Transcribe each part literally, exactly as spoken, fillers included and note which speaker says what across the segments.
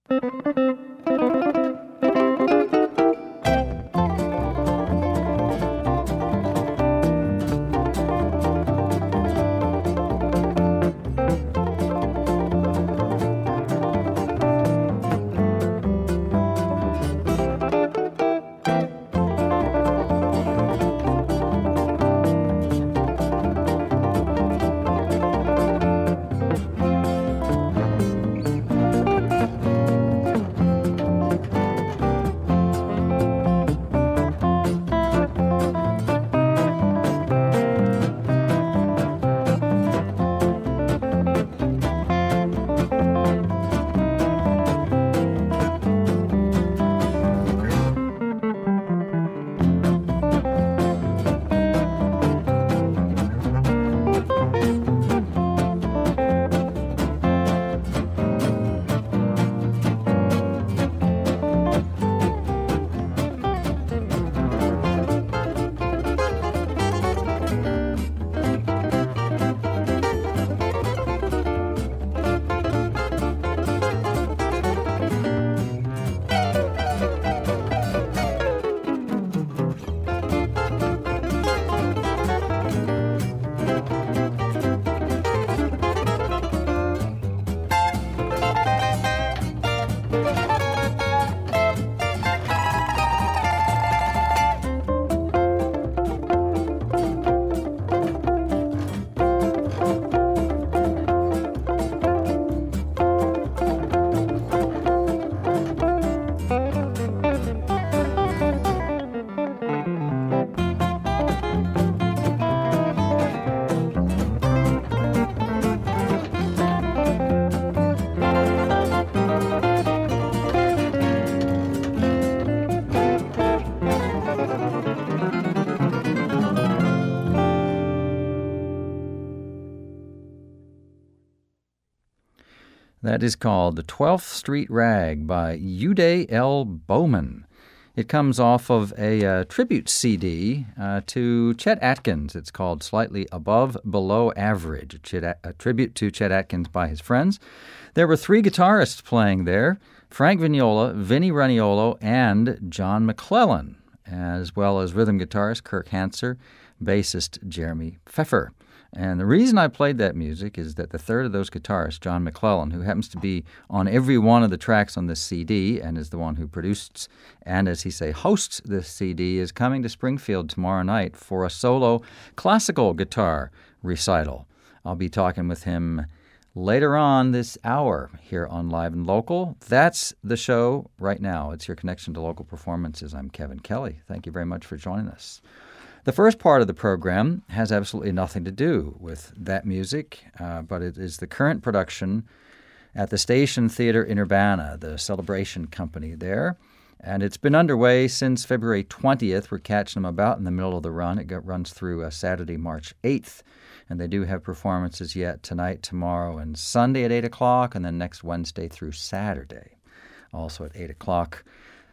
Speaker 1: That is called The twelfth Street Rag by Uday L. Bowman. It comes off of a uh, tribute C D uh, to Chet Atkins. It's called Slightly Above Below Average, a, Chet, a tribute to Chet Atkins by his friends. There were three guitarists playing there, Frank Vignola, Vinnie Raniolo, and John McClellan, as well as rhythm guitarist Kirk Hanser, bassist Jeremy Pfeffer. And the reason I played that music is that the third of those guitarists, John McClellan, who happens to be on every one of the tracks on this C D and is the one who produced and, as he say, hosts this C D, is coming to Springfield tomorrow night for a solo classical guitar recital. I'll be talking with him later on this hour here on Live and Local. That's the show right now. It's your connection to local performances. I'm Kevin Kelly. Thank you very much for joining us. The first part of the program has absolutely nothing to do with that music, uh, but it is the current production at the Station Theater in Urbana, the celebration company there. And it's been underway since February twentieth. We're catching them about in the middle of the run. It got, runs through uh, Saturday, March eighth. And they do have performances yet tonight, tomorrow, and Sunday at eight o'clock, and then next Wednesday through Saturday, also at eight o'clock.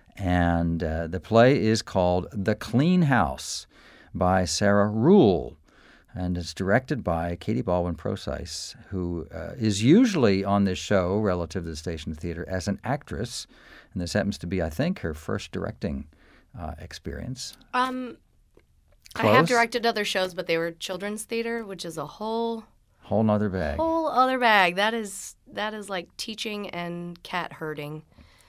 Speaker 1: And uh, the play is called The Clean House by Sarah Rule, and it's directed by Katie Baldwin-Procyse, who uh, is usually on this show relative to the Station Theater as an actress, and this happens to be, I think, her first directing uh, experience.
Speaker 2: Um,
Speaker 1: Close?
Speaker 2: I have directed other shows, but they were children's theater, which is a whole
Speaker 1: whole nother bag.
Speaker 2: Whole other bag. That is that is like teaching and cat herding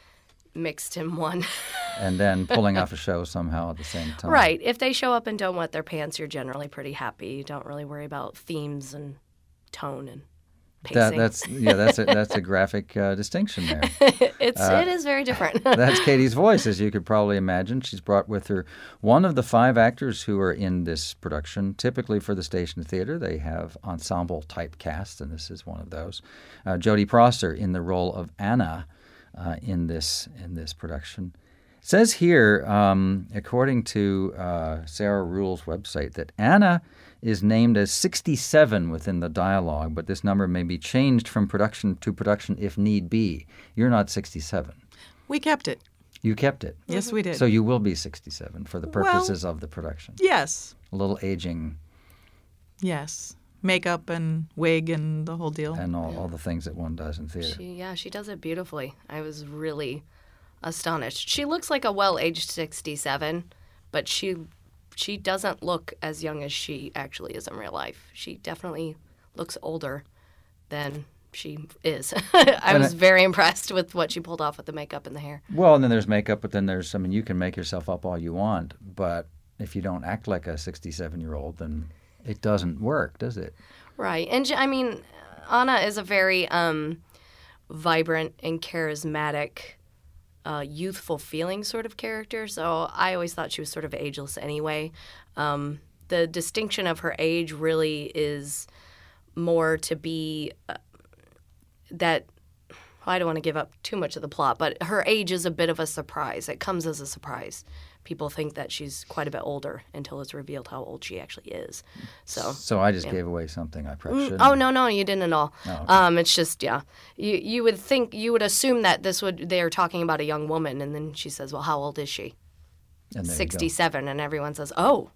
Speaker 2: mixed in one.
Speaker 1: And then pulling off a show somehow at the same time.
Speaker 2: Right. If they show up and don't wet their pants, you're generally pretty happy. You don't really worry about themes and tone and pacing.
Speaker 1: That, that's yeah. That's a, that's a graphic uh, distinction there.
Speaker 2: it's uh, it is very different.
Speaker 1: That's Katie's voice, as you could probably imagine. She's brought with her one of the five actors who are in this production. Typically for the Station Theater, they have ensemble type casts, and this is one of those. Uh, Jodie Prosser in the role of Anna uh, in this in this production. It says here, um, according to uh, Sarah Rule's website, that Anna is named as sixty-seven within the dialogue, but this number may be changed from production to production if need be. You're not sixty-seven.
Speaker 3: We kept it.
Speaker 1: You kept it.
Speaker 3: Yes, we did.
Speaker 1: So you will be sixty-seven for the purposes well, of the production.
Speaker 3: Yes.
Speaker 1: A little aging.
Speaker 3: Yes. makeup and wig and the whole deal.
Speaker 1: And all, all the things that one does in theater.
Speaker 2: She, yeah, she does it beautifully. I was really astonished. She looks like a well-aged sixty-seven, but she she doesn't look as young as she actually is in real life. She definitely looks older than she is. I was very impressed with what she pulled off with the makeup and the hair.
Speaker 1: Well, and then there's makeup, but then there's, I mean, you can make yourself up all you want, but if you don't act like a sixty-seven-year-old, then it doesn't work, does it?
Speaker 2: Right. And, I mean, Anna is a very um, vibrant and charismatic, uh, youthful feeling sort of character, so I always thought she was sort of ageless anyway. Um, the distinction of her age really is more to be uh, that well, I don't want to give up too much of the plot, but her age is a bit of a surprise. It comes as a surprise. People think that she's quite a bit older until it's revealed how old she actually is. So,
Speaker 1: So I just
Speaker 2: yeah.
Speaker 1: gave away something I probably shouldn't.
Speaker 2: Oh no, no, you didn't at all.
Speaker 1: Oh, okay.
Speaker 2: Um, it's just yeah, you you would think you would assume that this would they are talking about a young woman, and then she says, "Well, how old is she?"
Speaker 1: And there you go.
Speaker 2: sixty-seven, and everyone says, "Oh,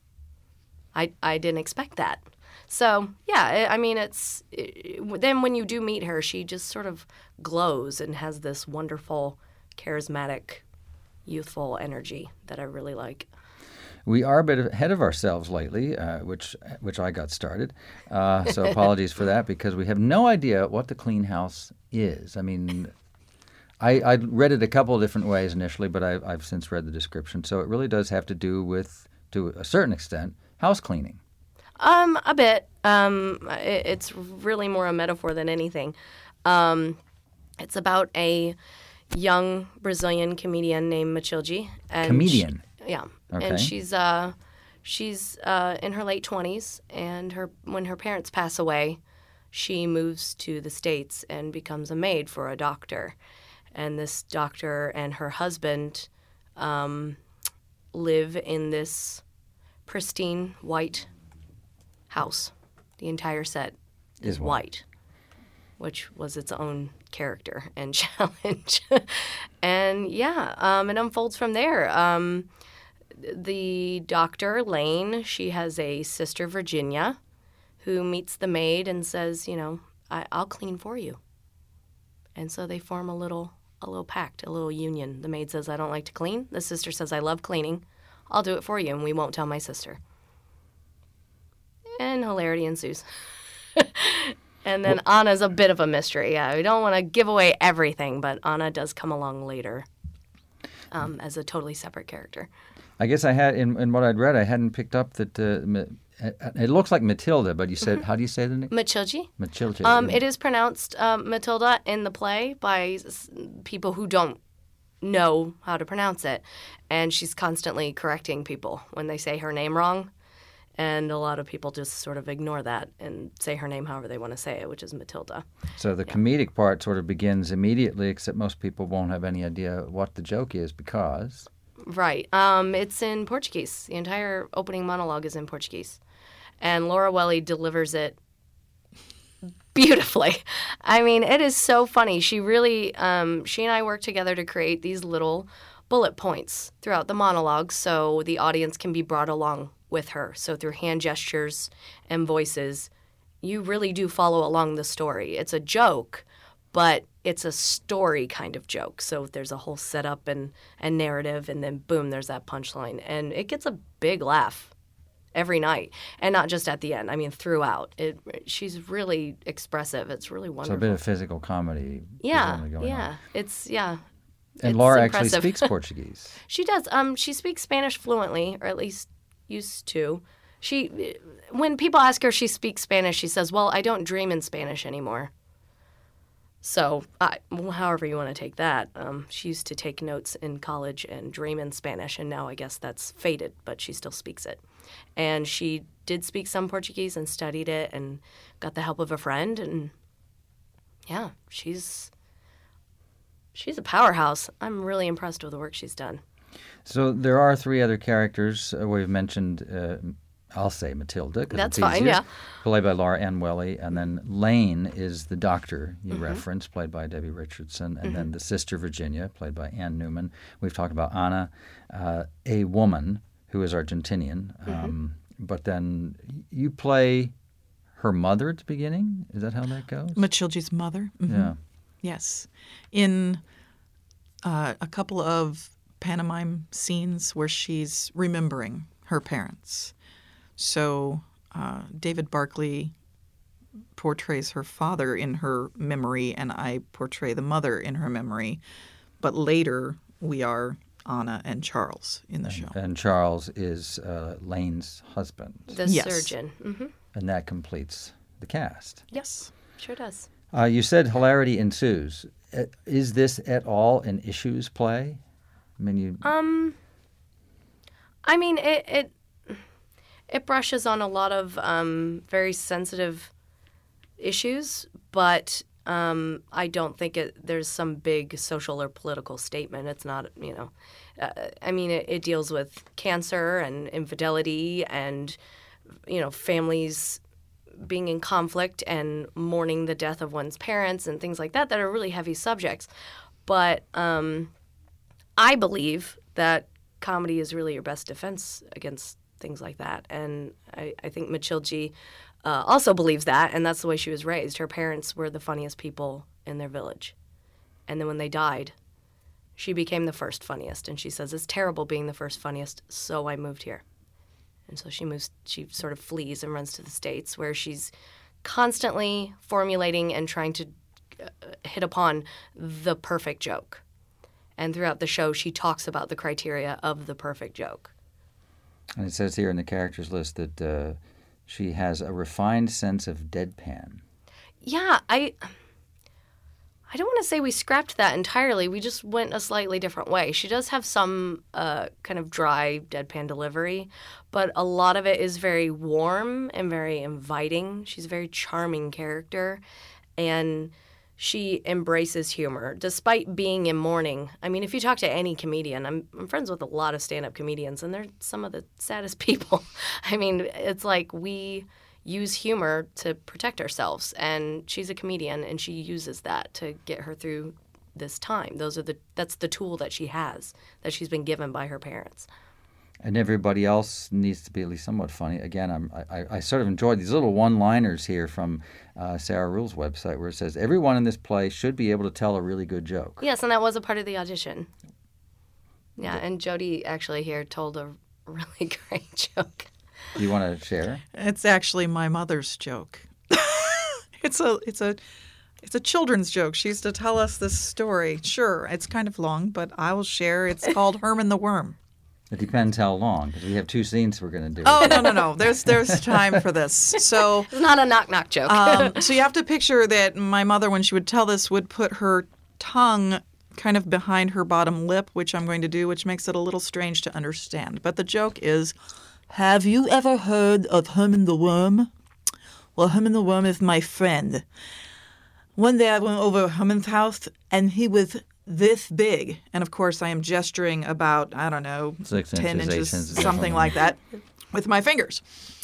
Speaker 2: I I didn't expect that." So yeah, I I mean, it's it, then when you do meet her, she just sort of glows and has this wonderful, charismatic, youthful energy that I really like.
Speaker 1: We are a bit ahead of ourselves lately, uh, which which I got started. Uh, so apologies for that, because we have no idea what the clean house is. I mean, I, I read it a couple of different ways initially, but I, I've since read the description. So it really does have to do with, to a certain extent, house cleaning.
Speaker 2: Um, a bit. Um, it, it's really more a metaphor than anything. Um, it's about a young Brazilian comedian named Matilde. And
Speaker 1: Comedian?
Speaker 2: She, yeah.
Speaker 1: Okay.
Speaker 2: And she's uh, she's uh, in her late twenties, and her when her parents pass away, she moves to the States and becomes a maid for a doctor. And this doctor and her husband um, live in this pristine white house. The entire set is,
Speaker 1: Is
Speaker 2: white.
Speaker 1: white.
Speaker 2: Which was its own character and challenge. And yeah, um, it unfolds from there. Um, the doctor, Lane, she has a sister, Virginia, who meets the maid and says, you know, I- I'll clean for you. And so they form a little a little pact, a little union. The maid says, I don't like to clean. The sister says, I love cleaning. I'll do it for you, and we won't tell my sister. And hilarity ensues. And then well, Anna's a bit of a mystery. Yeah, we don't want to give away everything, but Anna does come along later um, as a totally separate character.
Speaker 1: I guess I had, in, in what I'd read, I hadn't picked up that, uh, it looks like Matilda, but you said, mm-hmm. How do you say the name?
Speaker 2: Matilde.
Speaker 1: Matilde.
Speaker 2: Um, it is pronounced um, Matilda in the play by people who don't know how to pronounce it. And she's constantly correcting people when they say her name wrong. And a lot of people just sort of ignore that and say her name however they want to say it, which is Matilda.
Speaker 1: So the
Speaker 2: yeah.
Speaker 1: comedic part sort of begins immediately, except most people won't have any idea what the joke is because...
Speaker 2: Right. Um, it's in Portuguese. The entire opening monologue is in Portuguese. And Laura Welly delivers it beautifully. I mean, it is so funny. She really, um, she and I worked together to create these little bullet points throughout the monologue so the audience can be brought along with her. So through hand gestures and voices, you really do follow along the story. It's a joke, but it's a story kind of joke. So there's a whole setup and, and narrative, and then boom, there's that punchline. And it gets a big laugh every night. And not just at the end. I mean, throughout. It, she's really expressive. It's really wonderful.
Speaker 1: So a bit of physical comedy.
Speaker 2: Yeah,
Speaker 1: going
Speaker 2: yeah.
Speaker 1: on.
Speaker 2: It's, yeah.
Speaker 1: And
Speaker 2: it's
Speaker 1: Laura
Speaker 2: impressive.
Speaker 1: actually speaks Portuguese.
Speaker 2: She does. Um, she speaks Spanish fluently, or at least used to. She, when people ask her if she speaks Spanish, she says, well, I don't dream in Spanish anymore. So, I, however you want to take that. Um, she used to take notes in college and dream in Spanish, and now I guess that's faded, but she still speaks it. And she did speak some Portuguese and studied it and got the help of a friend, and yeah, she's she's a powerhouse. I'm really impressed with the work she's done. So
Speaker 1: there are three other characters. Uh, we've mentioned, uh, I'll say Matilda.
Speaker 2: That's
Speaker 1: it's
Speaker 2: fine,
Speaker 1: easier,
Speaker 2: yeah.
Speaker 1: Played by Laura Ann Welly. And then Lane is the doctor you
Speaker 2: Mm-hmm.
Speaker 1: referenced, played by Debbie Richardson. And
Speaker 2: Mm-hmm.
Speaker 1: then the sister Virginia, played by Ann Newman. We've talked about Anna, uh, a woman who is Argentinian.
Speaker 2: Mm-hmm.
Speaker 1: Um, but then you play her mother at the beginning. Is that how that goes?
Speaker 3: Machilji's mother. Mhm.
Speaker 1: Yeah.
Speaker 3: Yes. In uh, a couple of pantomime scenes where she's remembering her parents. So uh, David Barkley portrays her father in her memory, and I portray the mother in her memory. But later, we are Anna and Charles in the
Speaker 1: and,
Speaker 3: show.
Speaker 1: And Charles is uh, Lane's husband.
Speaker 2: The
Speaker 3: Yes.
Speaker 2: surgeon. Mm-hmm.
Speaker 1: And that completes the cast.
Speaker 3: Yes.
Speaker 2: Sure does.
Speaker 1: Uh, you said hilarity ensues. Uh, Is this at all an issues play? I mean, you.
Speaker 2: Um, I mean, it it, it brushes on a lot of um, very sensitive issues, but um, I don't think it, there's some big social or political statement. It's not, you know, uh, I mean, it, it deals with cancer and infidelity and, you know, families being in conflict and mourning the death of one's parents and things like that that are really heavy subjects. But um, I believe that comedy is really your best defense against things like that. And I, I think Machilji uh, also believes that, and that's the way she was raised. Her parents were the funniest people in their village. And then when they died, she became the first funniest. And she says, it's terrible being the first funniest, so I moved here. And so she moves, she sort of flees and runs to the States, where she's constantly formulating and trying to uh, hit upon the perfect joke. And throughout the show, she talks about the criteria of the perfect joke.
Speaker 1: And it says here in the characters list that uh, she has a refined sense of deadpan.
Speaker 2: Yeah, I I don't want to say we scrapped that entirely. We just went a slightly different way. She does have some uh, kind of dry, deadpan delivery, but a lot of it is very warm and very inviting. She's a very charming character, and she embraces humor despite being in mourning. I mean, if you talk to any comedian, I'm, I'm friends with a lot of stand-up comedians, and they're some of the saddest people. I mean, it's like we use humor to protect ourselves, and she's a comedian, and she uses that to get her through this time. Those are the that's the tool that she has, that she's been given by her parents.
Speaker 1: And everybody else needs to be at least somewhat funny. Again, I'm, I, I sort of enjoyed these little one-liners here from uh, Sarah Ruhl's website, where it says, everyone in this play should be able to tell a really good joke.
Speaker 2: Yes, and that was a part of the audition. Yeah, and Jody actually here told a really great joke.
Speaker 1: Do you want to share?
Speaker 3: It's actually my mother's joke. it's a it's a it's a children's joke. She used to tell us this story. Sure, it's kind of long, but I will share. It's called Herman the Worm.
Speaker 1: It depends how long, because we have two scenes we're going to do.
Speaker 3: Oh no no no! There's there's time for this. So
Speaker 2: It's not a knock knock joke.
Speaker 3: um, so you have to picture that my mother, when she would tell this, would put her tongue kind of behind her bottom lip, which I'm going to do, which makes it a little strange to understand. But the joke is, have you ever heard of Herman the Worm? Well, Herman the Worm is my friend. One day I went over Herman's house, and he was this big. And, of course, I am gesturing about, I don't know,
Speaker 1: Six
Speaker 3: ten
Speaker 1: inches, eight
Speaker 3: inches,
Speaker 1: inches,
Speaker 3: something
Speaker 1: yeah.
Speaker 3: like that, with my fingers.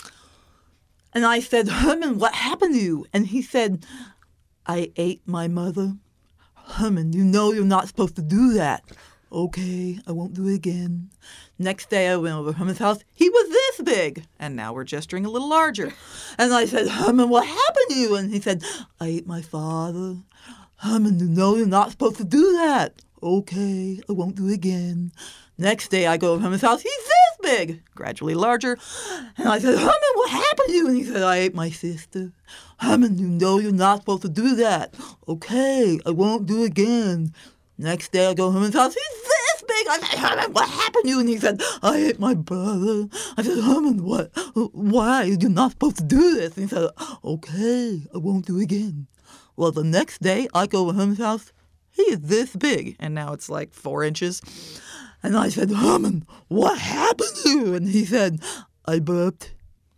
Speaker 3: And I said, Herman, what happened to you? And he said, I ate my mother. Herman, you know you're not supposed to do that. Okay, I won't do it again. Next day I went over Herman's house. He was this big. And now we're gesturing a little larger. And I said, Herman, what happened to you? And he said, I ate my father. Herman, you know you're not supposed to do that. Okay, I won't do it again. Next day I go over Herman's house. He's this big, gradually larger. And I said, Herman, what happened to you? And he said, I ate my sister. Herman, you know you're not supposed to do that. Okay, I won't do it again. Next day I go to Herman's house. He's this big. I said, Herman, what happened to you? And he said, I ate my brother. I said, Herman, what? Why? You're not supposed to do this. And he said, okay, I won't do it again. Well, the next day I go to Herman's house. He is this big. And now it's like four inches. And I said, Herman, what happened to you? And he said, I burped.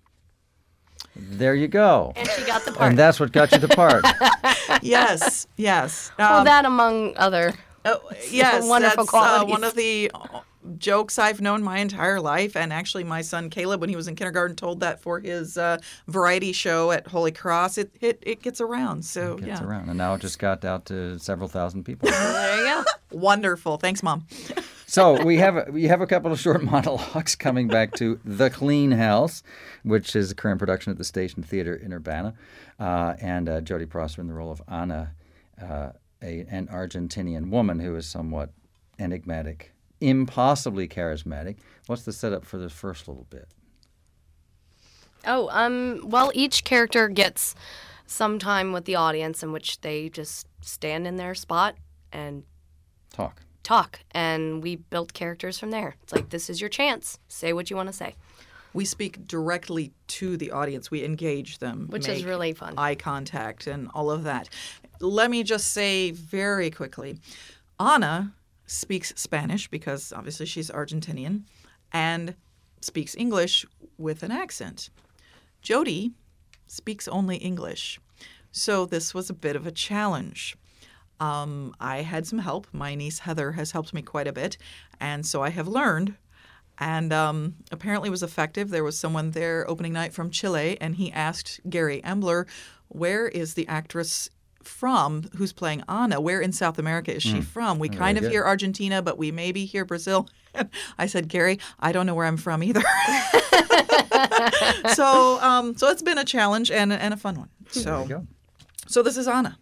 Speaker 1: There you go.
Speaker 2: And she got the part.
Speaker 1: And that's what got you the part.
Speaker 3: Yes, yes.
Speaker 2: well,
Speaker 3: Um,
Speaker 2: that among other
Speaker 3: Oh, yes,
Speaker 2: wonderful
Speaker 3: that's,
Speaker 2: qualities.
Speaker 3: Uh, one of the uh, jokes I've known my entire life. And actually, my son Caleb, when he was in kindergarten, told that for his uh, variety show at Holy Cross. It it, it gets around. So,
Speaker 1: Gets
Speaker 3: yeah.
Speaker 1: around. And now it just got out to several thousand people.
Speaker 2: There you go.
Speaker 3: Wonderful. Thanks, Mom.
Speaker 1: So we have a, we have a couple of short monologues coming back to The Clean House, which is a current production at the Station Theater in Urbana, uh, and uh, Jodie Prosser in the role of Anna, uh, a, an Argentinian woman who is somewhat enigmatic, impossibly charismatic. What's the setup for this first little bit?
Speaker 2: Oh, um, well, each character gets some time with the audience in which they just stand in their spot and
Speaker 1: Talk.
Speaker 2: talk. And we built characters from there. It's like, this is your chance. Say what you want to say.
Speaker 3: We speak directly to the audience. We engage them.
Speaker 2: Which is
Speaker 3: make
Speaker 2: really fun.
Speaker 3: Eye contact and all of that. Let me just say very quickly, Anna speaks Spanish because obviously she's Argentinian and speaks English with an accent. Jodie speaks only English. So this was a bit of a challenge. Um, I had some help. My niece Heather has helped me quite a bit. And so I have learned. And um, apparently it was effective. There was someone there opening night from Chile, and he asked Gary Embler, where is the actress from who's playing Anna? Where in South America is she
Speaker 1: Mm.
Speaker 3: from? We
Speaker 1: Very
Speaker 3: kind of
Speaker 1: good.
Speaker 3: hear Argentina, but we maybe hear Brazil. And I said, Gary, I don't know where I'm from either. so um, so it's been a challenge and, and a fun one.
Speaker 1: There you
Speaker 3: So,
Speaker 1: go.
Speaker 3: so this is Anna.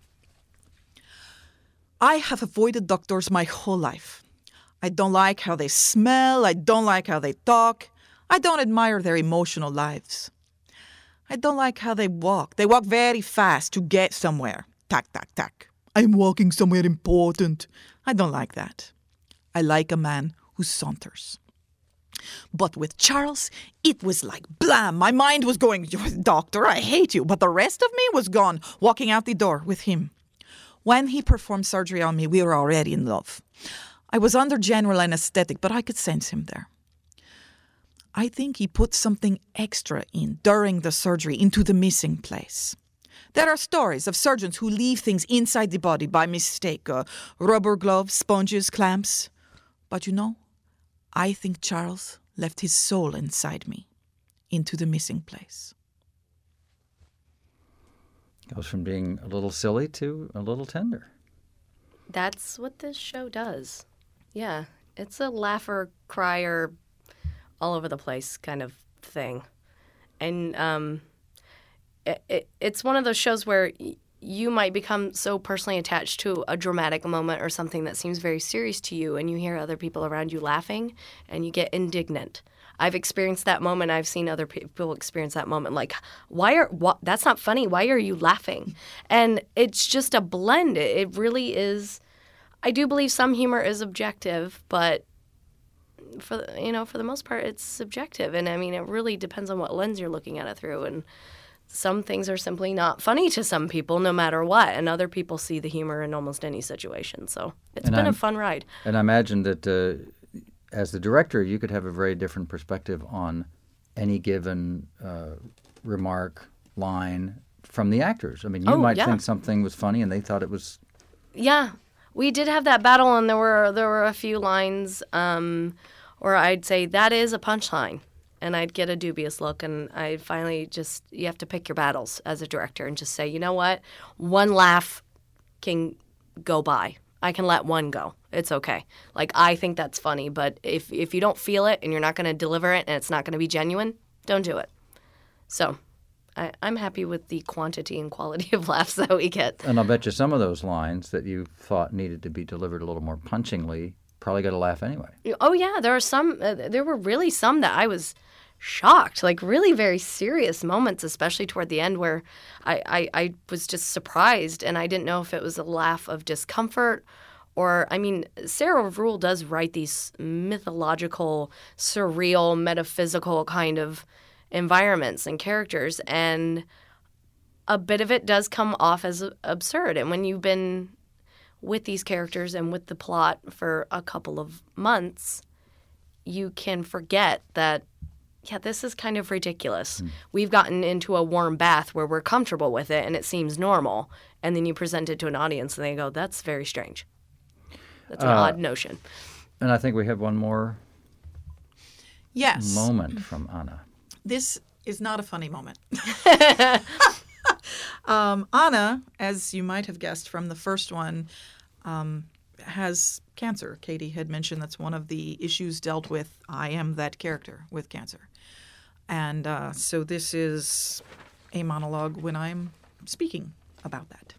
Speaker 3: I have avoided doctors my whole life. I don't like how they smell. I don't like how they talk. I don't admire their emotional lives. I don't like how they walk. They walk very fast to get somewhere. Tack, tack, tack. I'm walking somewhere important. I don't like that. I like a man who saunters. But with Charles, it was like blam. My mind was going, doctor, I hate you. But the rest of me was gone, walking out the door with him. When he performed surgery on me, we were already in love. I was under general anesthetic, but I could sense him there. I think he put something extra in during the surgery into the missing place. There are stories of surgeons who leave things inside the body by mistake, uh, rubber gloves, sponges, clamps. But you know, I think Charles left his soul inside me, into the missing place.
Speaker 1: Goes from being a little silly to a little tender.
Speaker 2: That's what this show does. Yeah, it's a laugher, crier, all over the place kind of thing. And um, it, it, it's one of those shows where y- you might become so personally attached to a dramatic moment or something that seems very serious to you, and you hear other people around you laughing, and you get indignant. I've experienced that moment. I've seen other people experience that moment. Like, why are wh- that's not funny? Why are you laughing? And it's just a blend. It, it really is. I do believe some humor is objective, but for the, you know, for the most part, it's subjective. And I mean, it really depends on what lens you're looking at it through. And some things are simply not funny to some people, no matter what, and other people see the humor in almost any situation. So it's
Speaker 1: And
Speaker 2: been
Speaker 1: I'm-
Speaker 2: a fun ride.
Speaker 1: And I imagine that uh, as the director, you could have a very different perspective on any given uh, remark, line from the actors. I mean, you
Speaker 2: Oh,
Speaker 1: might
Speaker 2: yeah.
Speaker 1: think something was funny and they thought it was.
Speaker 2: Yeah, we did have that battle, and there were there were a few lines um, where I'd say that is a punchline, and I'd get a dubious look, and I'd finally just you have to pick your battles as a director and just say, you know what, one laugh can go by. I can let one go. It's okay. Like, I think that's funny, but if if you don't feel it and you're not going to deliver it and it's not going to be genuine, don't do it. So I, I'm happy with the quantity and quality of laughs that we get.
Speaker 1: And I'll bet you some of those lines that you thought needed to be delivered a little more punchingly probably got a laugh anyway.
Speaker 2: Oh, yeah. There are some, uh, there were really some that I was shocked, like really very serious moments, especially toward the end where I, I, I was just surprised and I didn't know if it was a laugh of discomfort or, I mean, Sarah Rule does write these mythological, surreal, metaphysical kind of environments and characters, and a bit of it does come off as absurd. And when you've been with these characters and with the plot for a couple of months, you can forget that, yeah, this is kind of ridiculous. Mm. We've gotten into a warm bath where we're comfortable with it and it seems normal. And then you present it to an audience and they go, that's very strange. That's an
Speaker 1: uh,
Speaker 2: odd notion.
Speaker 1: And I think we have one more
Speaker 3: yes.
Speaker 1: moment from Anna.
Speaker 3: This is not a funny moment. um, Anna, as you might have guessed from the first one, um, has cancer. Katie had mentioned that's one of the issues dealt with. I am that character with cancer. And uh, so this is a monologue when I'm speaking about that.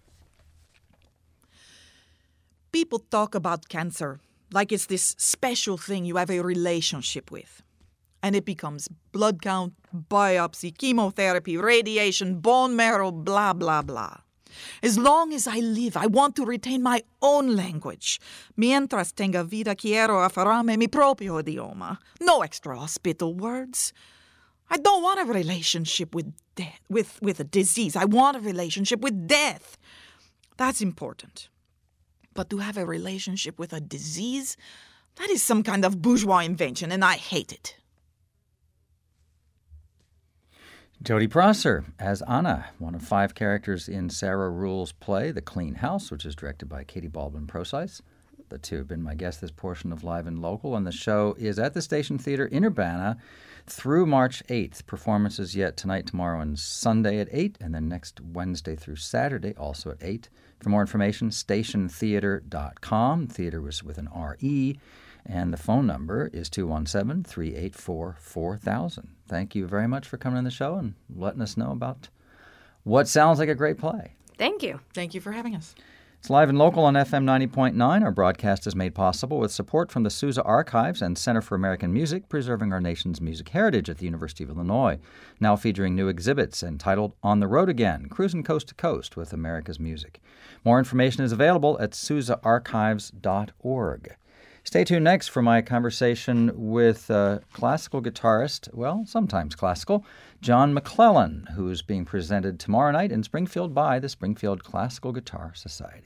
Speaker 3: People talk about cancer like it's this special thing you have a relationship with. And it becomes blood count, biopsy, chemotherapy, radiation, bone marrow, blah, blah, blah. As long as I live, I want to retain my own language. Mientras tenga vida, quiero aferrarme mi propio idioma. No extra hospital words. I don't want a relationship with death, with, with a disease. I want a relationship with death. That's important. But to have a relationship with a disease, that is some kind of bourgeois invention, and I hate it.
Speaker 1: Jodie Prosser as Anna, one of five characters in Sarah Ruhl's play, The Clean House, which is directed by Katie Baldwin-Procyse. The two have been my guests this portion of Live and Local, and the show is at the Station Theatre in Urbana through March eighth. Performances yet tonight, tomorrow, and Sunday at eight, and then next Wednesday through Saturday, also at eight. For more information, station theatre dot com. Theater was with an R E. And the phone number is two one seven, three eight four, four thousand. Thank you very much for coming on the show and letting us know about what sounds like a great play.
Speaker 2: Thank you.
Speaker 3: Thank you for having us.
Speaker 1: It's Live and Local on F M ninety point nine. Our broadcast is made possible with support from the Sousa Archives and Center for American Music, preserving our nation's music heritage at the University of Illinois. Now featuring new exhibits entitled On the Road Again, Cruising Coast to Coast with America's Music. More information is available at sousa archives dot org. Stay tuned next for my conversation with uh, classical guitarist, well, sometimes classical, John McClellan, who's being presented tomorrow night in Springfield by the Springfield Classical Guitar Society.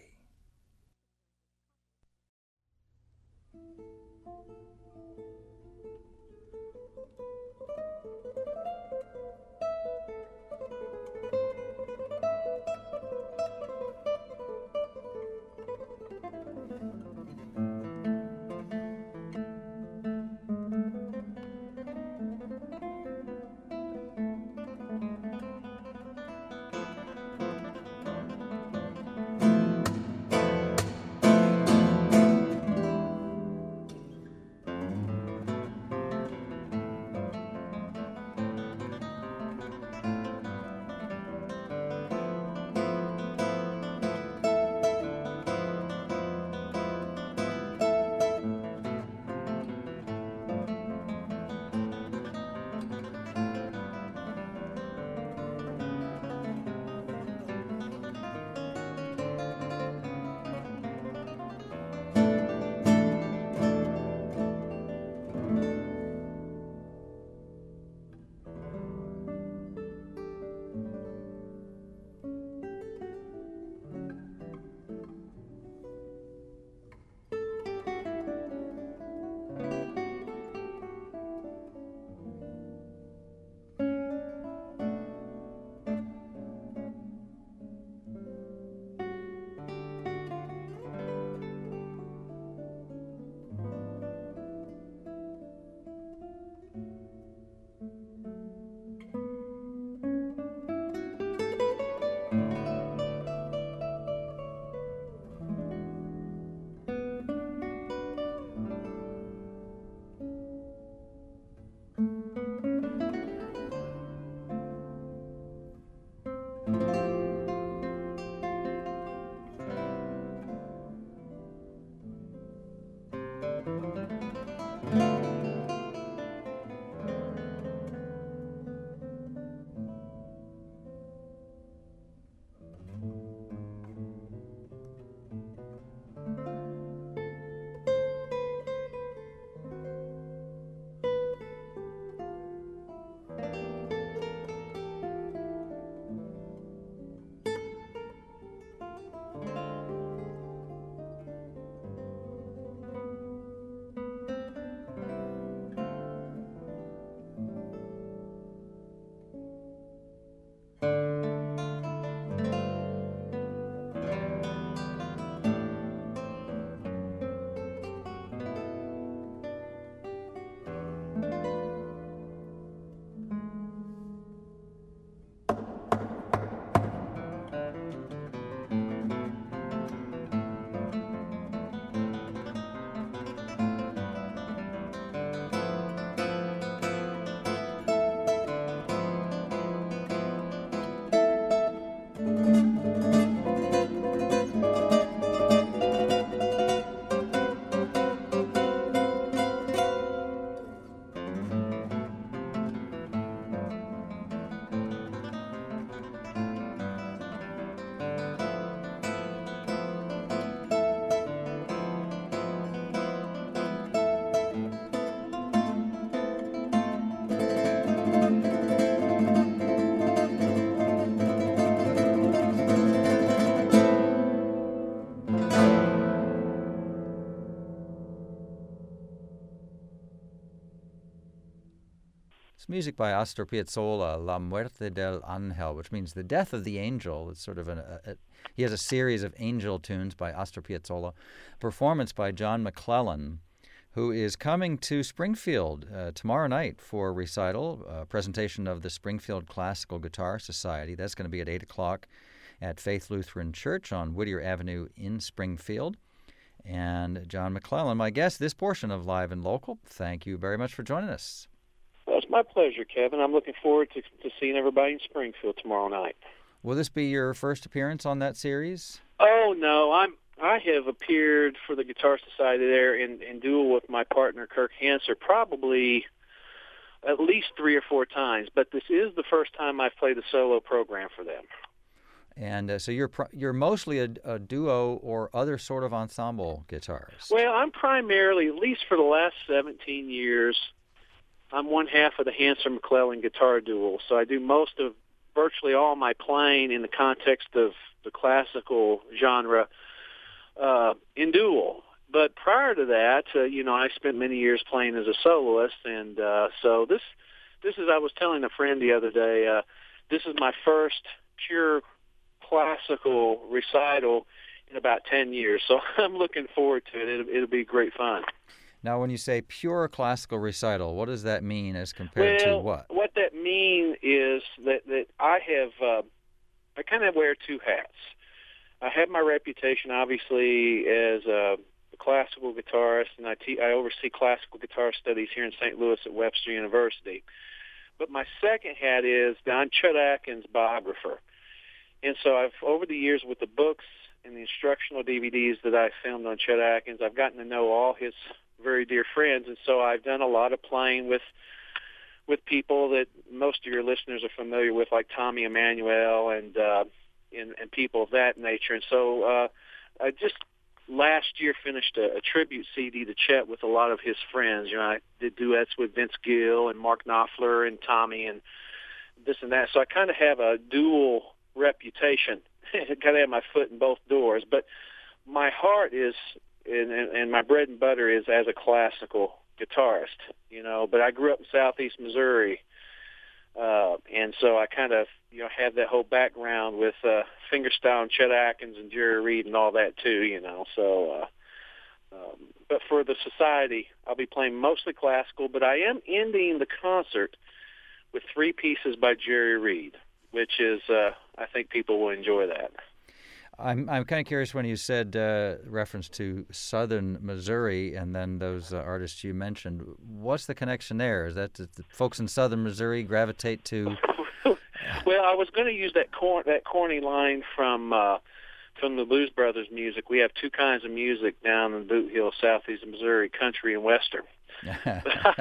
Speaker 1: It's music by Astor Piazzolla, La Muerte del Ángel, which means the death of the angel. It's sort of an, a, a, he has a series of angel tunes by Astor Piazzolla, performance by John McClellan, who is coming to Springfield uh, tomorrow night for a recital, a presentation of the Springfield Classical Guitar Society. That's going to be at eight o'clock at Faith Lutheran Church on Whittier Avenue in Springfield. And John McClellan, my guest, this portion of Live and Local, thank you very much for joining us.
Speaker 4: Well, it's my pleasure, Kevin. I'm looking forward to, to seeing everybody in Springfield tomorrow night.
Speaker 1: Will this be your first appearance on that series?
Speaker 4: Oh, no. I'm, I have appeared for the Guitar Society there in, in duel with my partner, Kirk Hanser, probably at least three or four times. But this is the first time I've played a solo program for them.
Speaker 1: And uh, so you're pr- you're mostly a, a duo or other sort of ensemble guitarist.
Speaker 4: Well, I'm primarily, at least for the last seventeen years, I'm one half of the Hanser-McClellan guitar duo. So I do most of, virtually all my playing in the context of the classical genre uh, in duo. But prior to that, uh, you know, I spent many years playing as a soloist. And uh, so this, this is, I was telling a friend the other day, uh, this is my first pure classical recital in about ten years. So I'm looking forward to it. It'll, it'll be great fun.
Speaker 1: Now, when you say pure classical recital, what does that mean as compared
Speaker 4: well,
Speaker 1: to what?
Speaker 4: What that means is that, that I have, uh, I kind of wear two hats. I have my reputation, obviously, as a classical guitarist, and I, te- I oversee classical guitar studies here in Saint Louis at Webster University. But my second hat is I'm Chet Atkins' biographer. And so I've, over the years with the books and the instructional D V Ds that I filmed on Chet Atkins, I've gotten to know all his very dear friends, and so I've done a lot of playing with with people that most of your listeners are familiar with, like Tommy Emmanuel and uh, and, and people of that nature. And so uh, I just last year finished a, a tribute C D to Chet with a lot of his friends. You know, I did duets with Vince Gill and Mark Knopfler and Tommy and this and that. So I kind of have a dual reputation. I kind of have my foot in both doors. But my heart is, and, and my bread and butter is as a classical guitarist, you know. But I grew up in Southeast Missouri, uh, and so I kind of, you know, have that whole background with uh, fingerstyle and Chet Atkins and Jerry Reed and all that too, you know. So, uh, um, but for the society, I'll be playing mostly classical. But I am ending the concert with three pieces by Jerry Reed, which is, uh, I think people will enjoy that.
Speaker 1: I'm I'm kind of curious when you said uh, reference to Southern Missouri and then those uh, artists you mentioned. What's the connection there? Is that the folks in Southern Missouri gravitate to?
Speaker 4: Well, I was going to use that cor- that corny line from uh, from the Blues Brothers music. We have two kinds of music down in Boot Hill, Southeast Missouri: country and western. But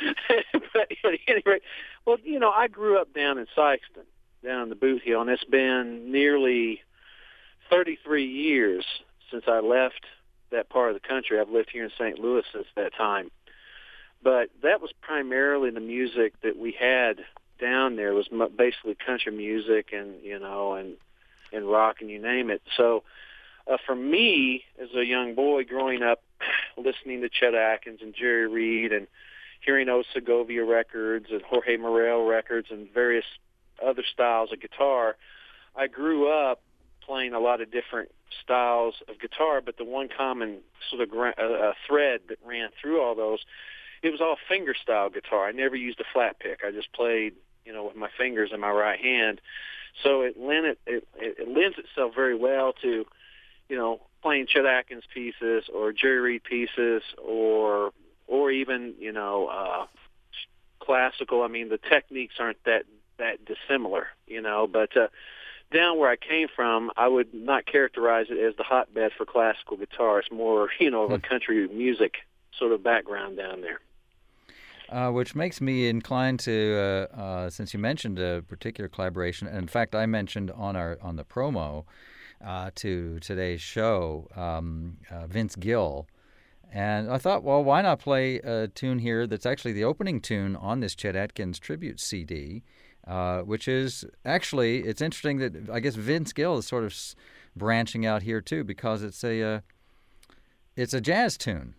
Speaker 4: at any rate, well, you know, I grew up down in Sikeston, down in the Boot Hill, and it's been nearly thirty-three years since I left that part of the country. I've lived here in Saint Louis since that time. But that was primarily the music that we had down there. It was basically country music and, you know, and and rock and you name it. So uh, for me, as a young boy growing up, listening to Chet Atkins and Jerry Reed and hearing those Segovia records and Jorge Morel records and various other styles of guitar, I grew up playing a lot of different styles of guitar, but the one common sort of gra- uh, thread that ran through all those, it was all finger-style guitar. I never used a flat pick. I just played, you know, with my fingers in my right hand. So it, lent it, it, it lends itself very well to, you know, playing Chet Atkins pieces or Jerry Reed pieces or or even, you know, uh, classical. I mean, the techniques aren't that, that dissimilar, you know, but uh, down where I came from, I would not characterize it as the hotbed for classical guitar. It's more, you know, of a country music sort of background down there.
Speaker 1: Uh, which makes me inclined to, uh, uh, since you mentioned a particular collaboration, and in fact I mentioned on our on the promo uh, to today's show, um, uh, Vince Gill, and I thought, well, why not play a tune here that's actually the opening tune on this Chet Atkins tribute C D, uh, which is actually, it's interesting that I guess Vince Gill is sort of branching out here too, because it's a uh, it's a jazz tune.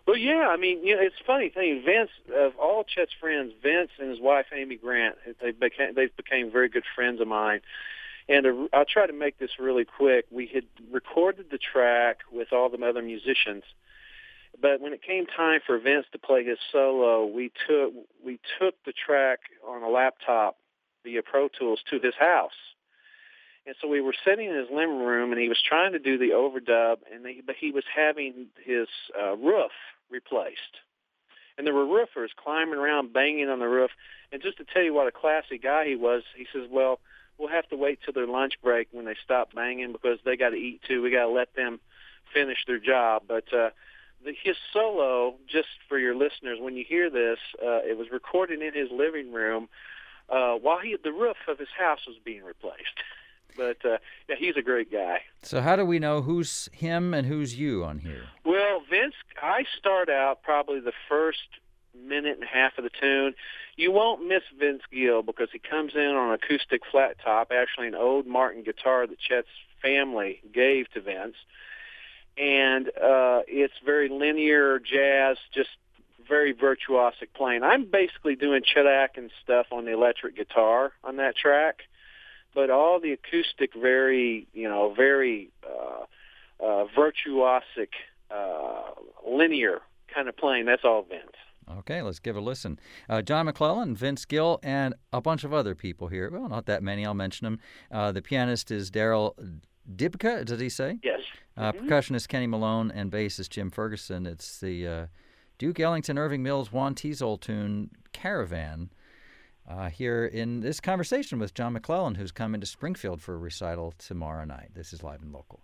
Speaker 4: Well, yeah, I mean, you know, it's a funny thing. Vince, of all Chet's friends, Vince and his wife Amy Grant, they became they became very good friends of mine. And uh, I'll try to make this really quick. We had recorded the track with all the other musicians, but when it came time for Vince to play his solo, we took we took the track on a laptop via Pro Tools to his house. And so we were sitting in his living room, and he was trying to do the overdub, and they, but he was having his uh, roof replaced. And there were roofers climbing around, banging on the roof. And just to tell you what a classy guy he was, he says, well, we'll have to wait till their lunch break when they stop banging because they got to eat, too. We got to let them finish their job. But uh, the, his solo, just for your listeners, when you hear this, uh, it was recorded in his living room uh, while he, the roof of his house was being replaced. But, uh, yeah, he's a great guy.
Speaker 1: So how do we know who's him and who's you on here?
Speaker 4: Well, Vince, I start out probably the first minute and a half of the tune. You won't miss Vince Gill because he comes in on an acoustic flat top, actually an old Martin guitar that Chet's family gave to Vince. And uh, it's very linear jazz, just very virtuosic playing. I'm basically doing Chet Atkins stuff on the electric guitar on that track. But all the acoustic, very, you know, very uh, uh, virtuosic, uh, linear kind of playing, that's all Vince.
Speaker 1: Okay, let's give a listen. Uh, John McClellan, Vince Gill, and a bunch of other people here. Well, not that many, I'll mention them. Uh, the pianist is Daryl Dibka, did he say?
Speaker 4: Yes.
Speaker 1: Uh,
Speaker 4: mm-hmm.
Speaker 1: Percussionist Kenny Malone and bassist Jim Ferguson. It's the uh, Duke Ellington, Irving Mills, Juan Teasdale tune, Caravan. Uh, here in this conversation with John McClellan, who's coming to Springfield for a recital tomorrow night. This is Live and Local.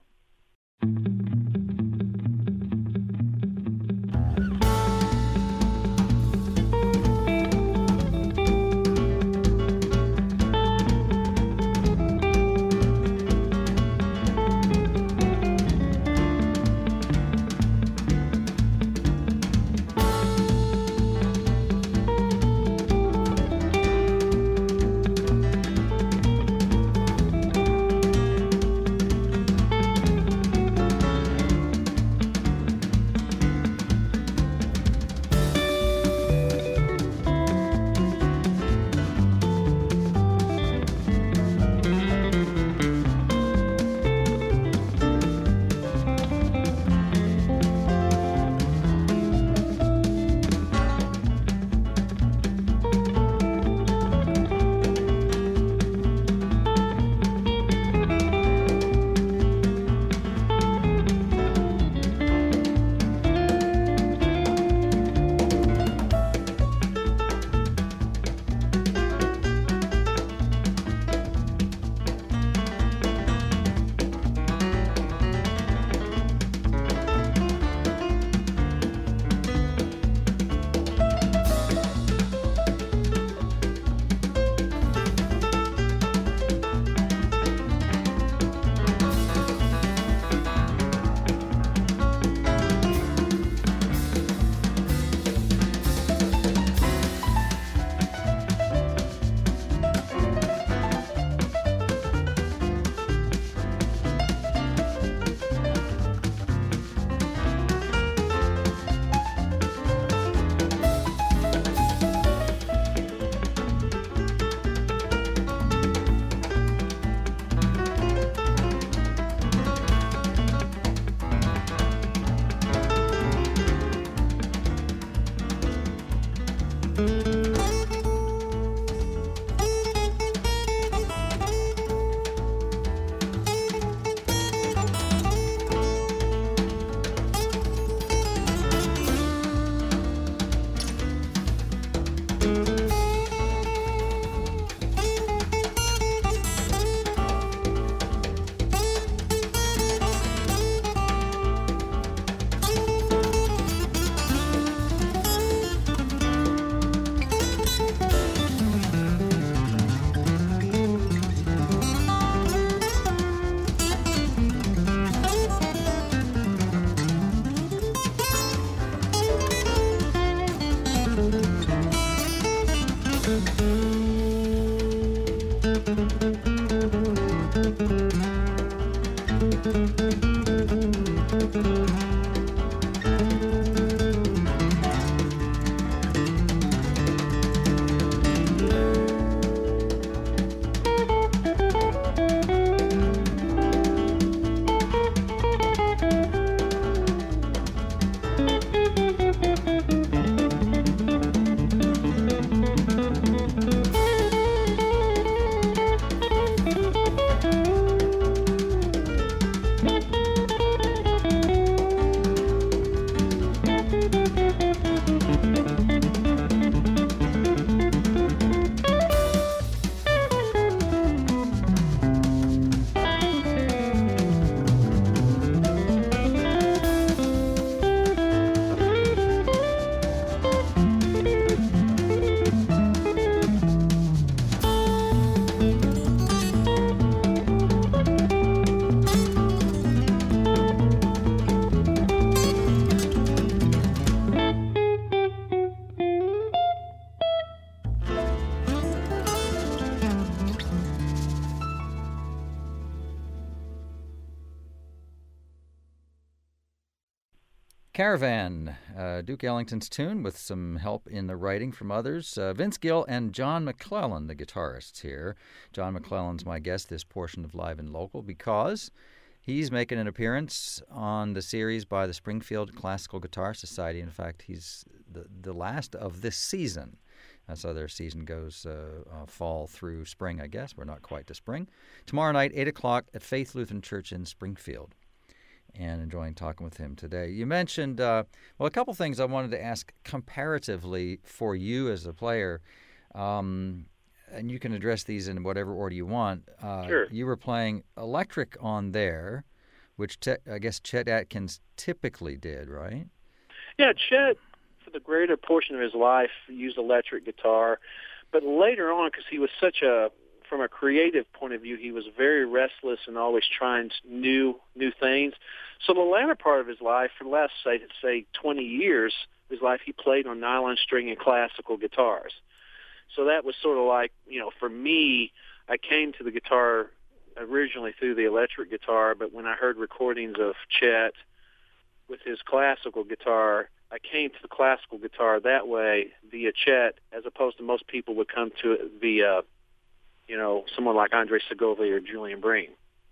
Speaker 1: Caravan, uh, Duke Ellington's tune with some help in the writing from others. Uh, Vince Gill and John McClellan, the guitarists here. John McClellan's my guest this portion of Live and Local because he's making an appearance on the series by the Springfield Classical Guitar Society. In fact, he's the, the last of this season. That's how their season goes, uh, uh, fall through spring, I guess. We're not quite to spring. Tomorrow night, eight o'clock at Faith Lutheran Church in Springfield. And enjoying talking with him today. You mentioned, uh, well, a couple things I wanted to ask comparatively for you as a player, um, and you can address these in whatever order you want. Uh,
Speaker 4: Sure.
Speaker 1: You were playing electric on there, which te- I guess Chet Atkins typically did, right?
Speaker 4: Yeah, Chet, for the greater portion of his life, used electric guitar. But later on, because he was such a, from a creative point of view, he was very restless and always trying new new things. So the latter part of his life, for the last, say, say twenty years of his life, he played on nylon string and classical guitars. So that was sort of like, you know, for me, I came to the guitar originally through the electric guitar, but when I heard recordings of Chet with his classical guitar, I came to the classical guitar that way via Chet, as opposed to most people would come to it via, you know, someone like Andre Segovia or Julian Breen.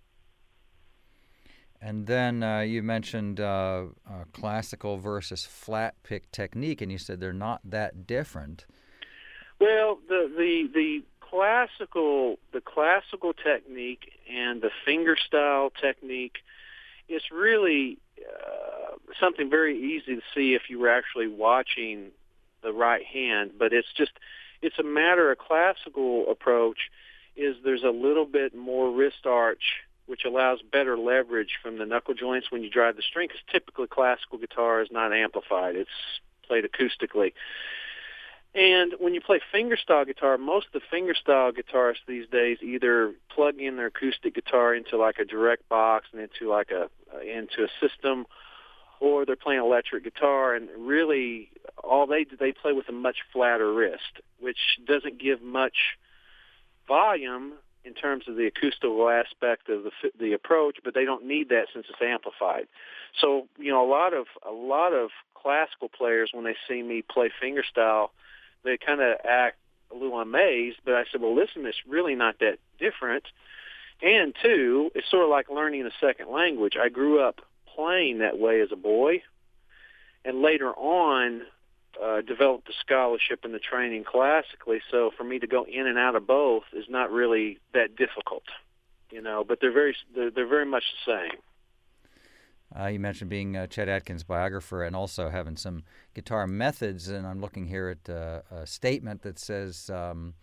Speaker 1: And then uh, you mentioned uh, uh, classical versus flat pick technique, and you said they're not that different.
Speaker 4: Well, the the the classical the classical technique and the fingerstyle technique is really uh, something very easy to see if you were actually watching the right hand. But it's just it's a matter of classical approach is there's a little bit more wrist arch, which allows better leverage from the knuckle joints when you drive the string, because typically classical guitar is not amplified. It's played acoustically. And when you play fingerstyle guitar, most of the fingerstyle guitarists these days either plug in their acoustic guitar into like a direct box and into like a uh, into a system, or they're playing electric guitar, and really all they do, they play with a much flatter wrist, which doesn't give much volume in terms of the acoustical aspect of the the approach, but they don't need that since it's amplified. So, you know, a lot of a lot of classical players, when they see me play fingerstyle, they kind of act a little amazed. But I said, well, listen, it's really not that different. And two, it's sort of like learning a second language. I grew up playing that way as a boy, and later on uh, developed the scholarship and the training classically. So for me to go in and out of both is not really that difficult, you know. But they're very they're, they're very much the same.
Speaker 1: Uh, you mentioned being uh, Chet Atkins' biographer and also having some guitar methods, and I'm looking here at uh, a statement that says um,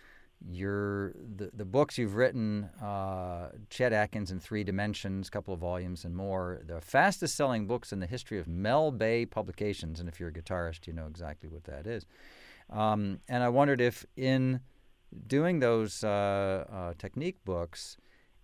Speaker 1: your the, the books you've written, uh, Chet Atkins in Three Dimensions, a couple of volumes and more, the fastest-selling books in the history of Mel Bay Publications, and if you're a guitarist, you know exactly what that is. Um, and I wondered if in doing those uh, uh, technique books,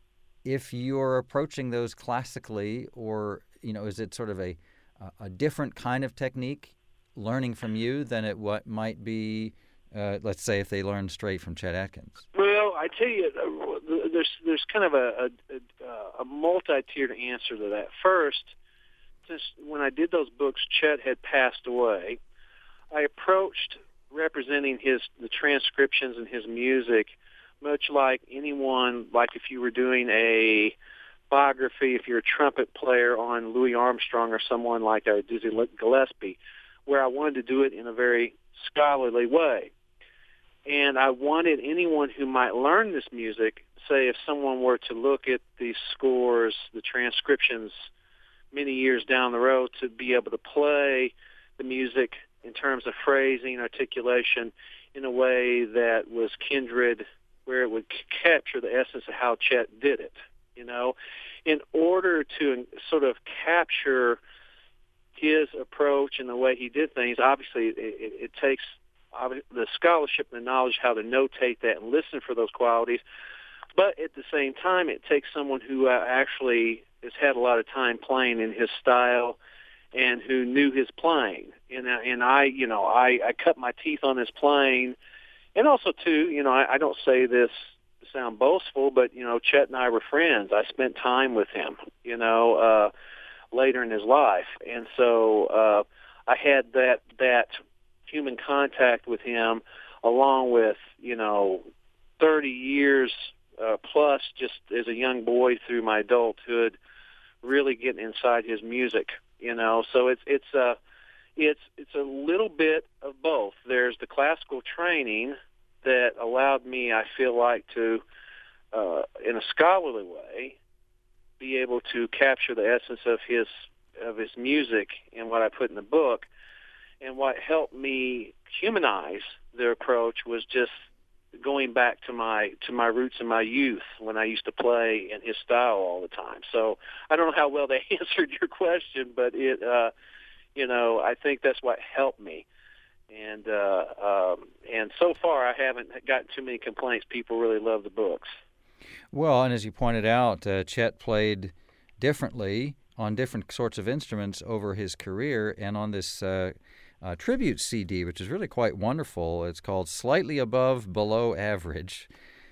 Speaker 1: if you're approaching those classically, or, you know, is it sort of a a different kind of technique learning from you than it what might be, uh, let's say, if they learned straight from Chet Atkins?
Speaker 4: Well, I tell you, uh, there's there's kind of a, a, a multi-tiered answer to that. First, since when I did those books, Chet had passed away, I approached representing his the transcriptions and his music much like anyone, like if you were doing a biography, if you're a trumpet player on Louis Armstrong or someone like a Dizzy Gillespie, where I wanted to do it in a very scholarly way. And I wanted anyone who might learn this music, say if someone were to look at these scores, the transcriptions many years down the road, to be able to play the music in terms of phrasing, articulation, in a way that was kindred, where it would capture the essence of how Chet did it, you know. In order to sort of capture his approach and the way he did things, obviously it, it, it takes the scholarship and the knowledge how to notate that and listen for those qualities. But at the same time, it takes someone who uh, actually has had a lot of time playing in his style and who knew his playing. And, uh, and I, you know, I, I cut my teeth on his playing. And also, too, you know, I, I don't say this to sound boastful, but, you know, Chet and I were friends. I spent time with him. You know, uh, later in his life. And so uh, I had that that human contact with him, along with, you know, thirty years uh, plus just as a young boy through my adulthood, really getting inside his music, you know. So it's it's uh, it's it's a little bit of both. There's the classical training that allowed me, I feel like, to, uh, in a scholarly way, be able to capture the essence of his of his music in what I put in the book. And what helped me humanize the approach was just going back to my to my roots in my youth when I used to play in his style all the time. So I don't know how well they answered your question, but it, uh, you know, I think that's what helped me. And uh, um, and so far, I haven't gotten too many complaints. People really love the books.
Speaker 1: Well, and as you pointed out, uh, Chet played differently on different sorts of instruments over his career, and on this uh, uh, tribute C D, which is really quite wonderful. It's called Slightly Above Below Average,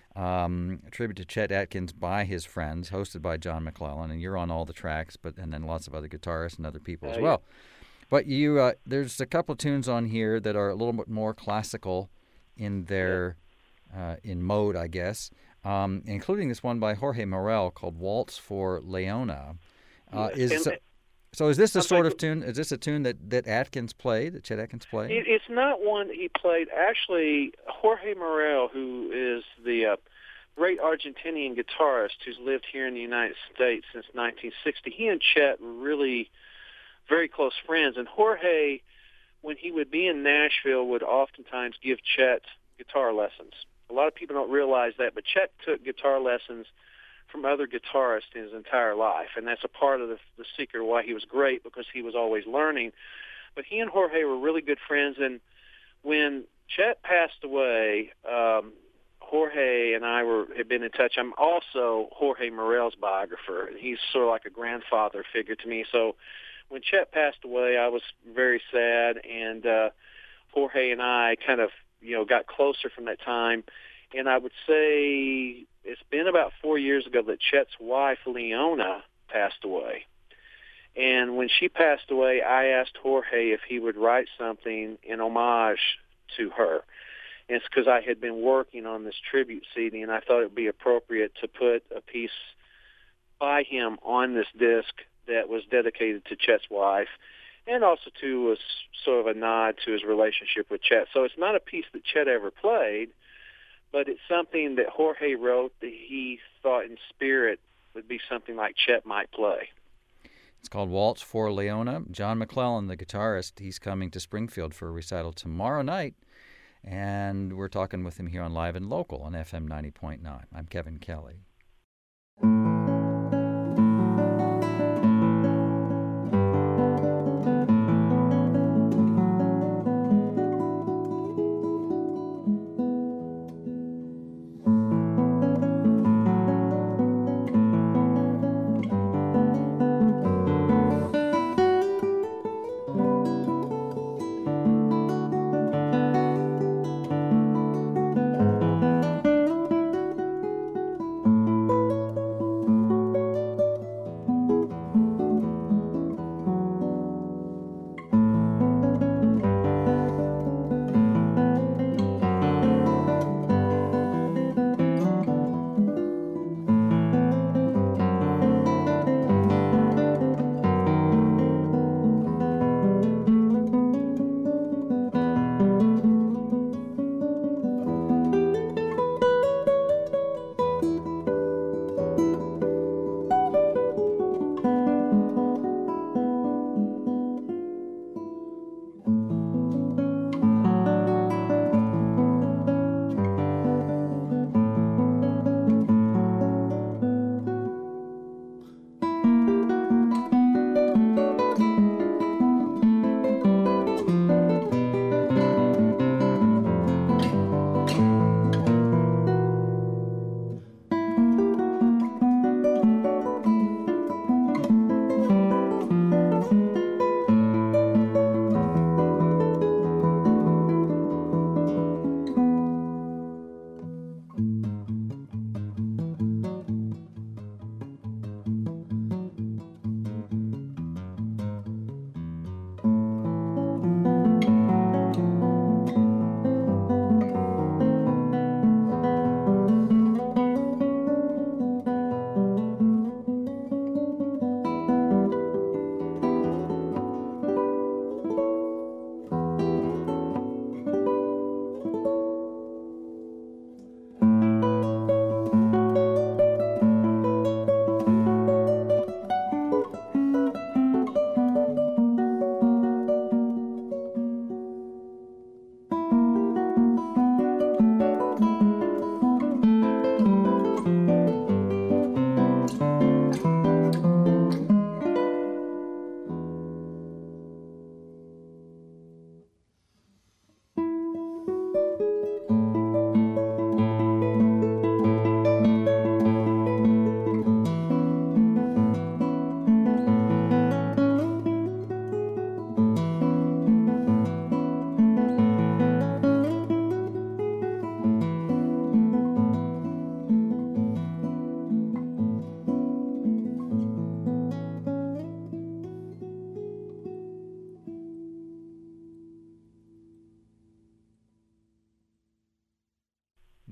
Speaker 1: um, a tribute to Chet Atkins by his friends, hosted by John McClellan, and you're on all the tracks, but and then lots of other guitarists and other people
Speaker 4: Uh,
Speaker 1: as
Speaker 4: yeah.
Speaker 1: well. But you, uh, there's a couple of tunes on here that are a little bit more classical in their uh, in mode, I guess, um, including this one by Jorge Morel called "Waltz for Leona." Uh,
Speaker 4: Yes,
Speaker 1: is
Speaker 4: and-
Speaker 1: so, so is this the
Speaker 4: I'm
Speaker 1: sort
Speaker 4: sorry,
Speaker 1: of tune? Is this a tune that, that Atkins played? That Chet Atkins played?
Speaker 4: It, it's not one that he played. Actually, Jorge Morel, who is the uh, great Argentinian guitarist who's lived here in the United States since nineteen sixty, he and Chet were really very close friends. And Jorge, when he would be in Nashville, would oftentimes give Chet guitar lessons. A lot of people don't realize that, but Chet took guitar lessons from other guitarists in his entire life, and that's a part of the, the secret of why he was great, because he was always learning. But he and Jorge were really good friends, and when Chet passed away, um, Jorge and I were had been in touch. I'm also Jorge Morel's biographer, and he's sort of like a grandfather figure to me. So when Chet passed away, I was very sad, and uh, Jorge and I kind of, you know, got closer from that time. And I would say it's been about four years ago that Chet's wife, Leona, passed away. And when she passed away, I asked Jorge if he would write something in homage to her. And it's because I had been working on this tribute C D, and I thought it would be appropriate to put a piece by him on this disc that was dedicated to Chet's wife, and also to was sort of a nod to his relationship with Chet. So it's not a piece that Chet ever played, but it's something that Jorge wrote that he thought in spirit would be something like Chet might play.
Speaker 1: It's called Waltz for Leona. John McClellan, the guitarist, he's coming to Springfield for a recital tomorrow night, and we're talking with him here on Live and Local on F M ninety point nine. I'm Kevin Kelly.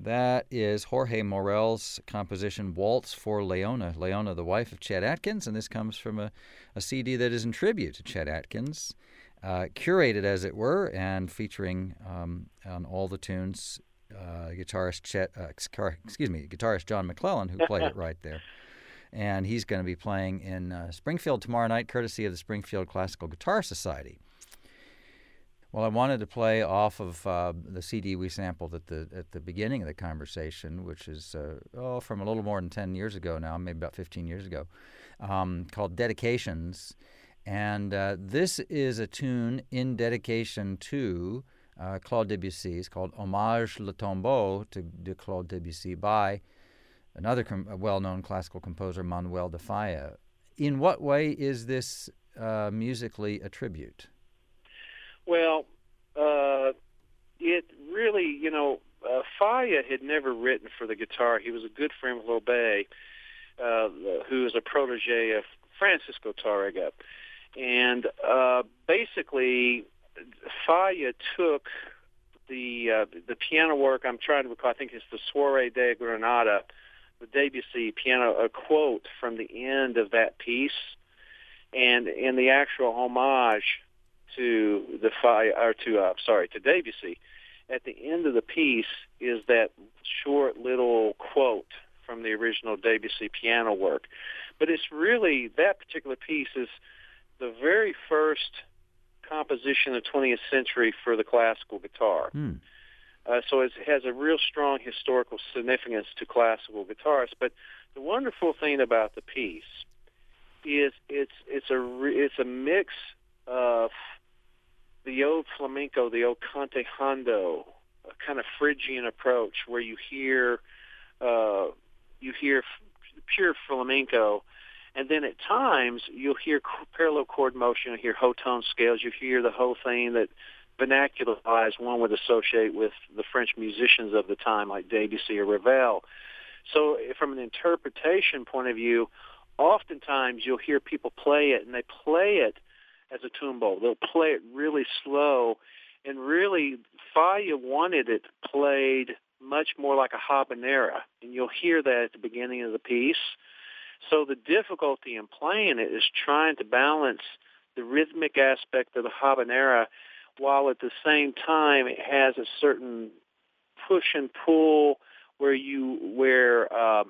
Speaker 1: That is Jorge Morel's composition Waltz for Leona. Leona, the wife of Chet Atkins, and this comes from a, a C D that is in tribute to Chet Atkins, uh, curated, as it were, and featuring um, on all the tunes uh, guitarist Chet, uh, excuse me, guitarist John McClellan, who played it right there. And he's going to be playing in uh, Springfield tomorrow night, courtesy of the Springfield Classical Guitar Society. Well, I wanted to play off of uh, the C D we sampled at the at the beginning of the conversation, which is uh, oh from a little more than ten years ago now, maybe about fifteen years ago, um, called Dedications. And uh, this is a tune in dedication to uh, Claude Debussy. It's called Hommage le Tombeau to, de Claude Debussy by another com- well-known classical composer, Manuel de Falla. In what way is this uh, musically a tribute?
Speaker 4: Well, uh, it really, you know, uh, Falla had never written for the guitar. He was a good friend with Lobe, uh, who is a protege of Francisco Tárrega. And uh, basically, Falla took the uh, the piano work, I'm trying to recall, I think it's the Soirée de Granada, the Debussy piano, a quote from the end of that piece, and in the actual homage to the Falla, or to uh, sorry, to Debussy, at the end of the piece is that short little quote from the original Debussy piano work. But it's really, that particular piece is the very first composition of the twentieth century for the classical guitar.
Speaker 1: Hmm.
Speaker 4: Uh, so it has a real strong historical significance to classical guitarists. But the wonderful thing about the piece is it's it's a it's a mix of the old flamenco, the old cante hondo, a kind of Phrygian approach where you hear uh, you hear f- pure flamenco, and then at times you'll hear parallel chord motion, you'll hear whole tone scales, you hear the whole thing that vernacularized one would associate with the French musicians of the time, like Debussy or Ravel. So from an interpretation point of view, oftentimes you'll hear people play it, and they play it as a tumbo. They'll play it really slow, and really Falla wanted it played much more like a habanera, and you'll hear that at the beginning of the piece. So the difficulty in playing it is trying to balance the rhythmic aspect of the habanera while at the same time it has a certain push and pull where you where uh,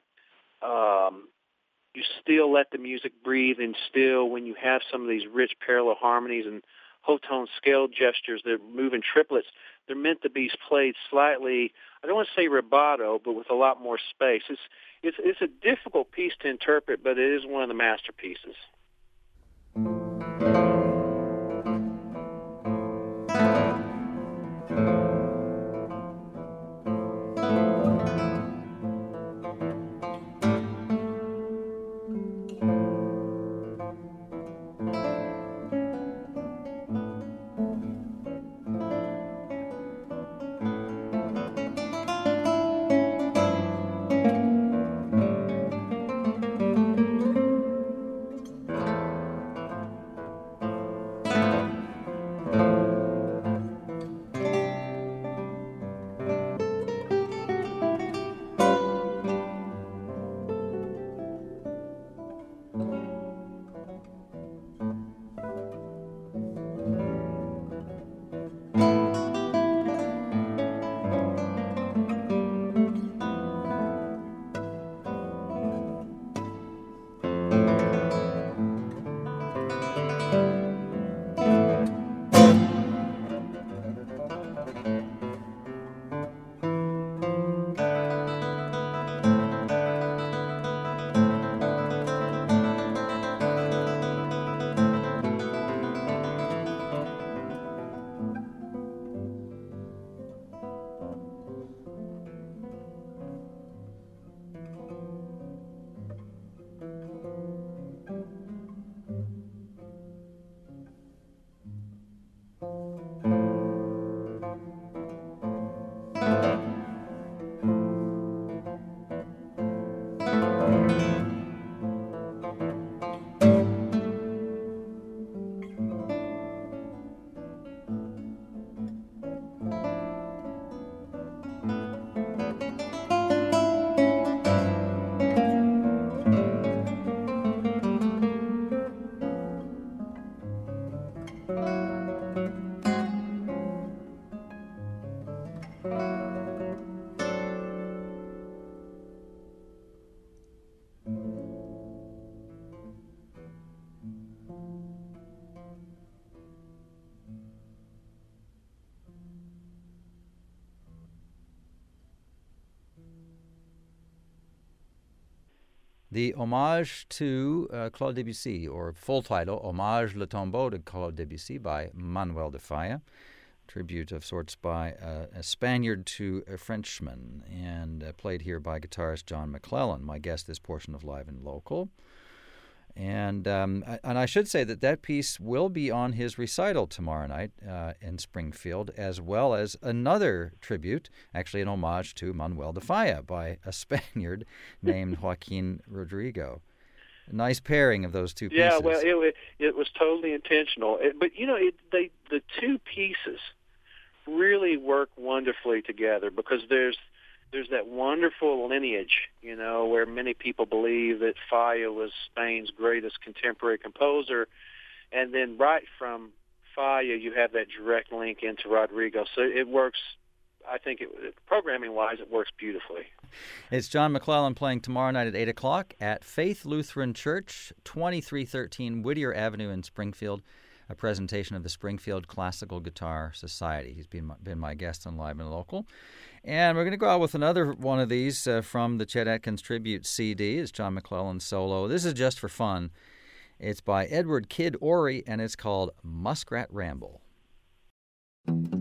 Speaker 4: um, you still let the music breathe, and still when you have some of these rich parallel harmonies and whole tone scale gestures that move in triplets, they're meant to be played slightly, I don't want to say rubato, but with a lot more space. It's it's it's a difficult piece to interpret, but it is one of the masterpieces.
Speaker 1: The homage to uh, Claude Debussy, or full title, Hommage Le Tombeau de Claude Debussy by Manuel de Falla, tribute of sorts by uh, a Spaniard to a Frenchman, and uh, played here by guitarist John McClellan, my guest this portion of Live and Local. And um, and I should say that that piece will be on his recital tomorrow night uh, in Springfield, as well as another tribute, actually an homage to Manuel de Falla by a Spaniard named Joaquin Rodrigo. A nice pairing of those two pieces.
Speaker 4: Yeah, well, it it was totally intentional. It, but you know, it, they the two pieces really work wonderfully together because there's. There's that wonderful lineage, you know, where many people believe that Falla was Spain's greatest contemporary composer. And then right from Falla, you have that direct link into Rodrigo. So it works, I think, it, programming-wise, it works beautifully.
Speaker 1: It's John McClellan playing tomorrow night at eight o'clock at Faith Lutheran Church, twenty-three thirteen Whittier Avenue in Springfield, a presentation of the Springfield Classical Guitar Society. He's been my, been my guest on Live and Local. And we're going to go out with another one of these uh, from the Chet Atkins Tribute C D. It's John McClellan solo. This is just for fun. It's by Edward Kid Ory, and it's called Muskrat Ramble.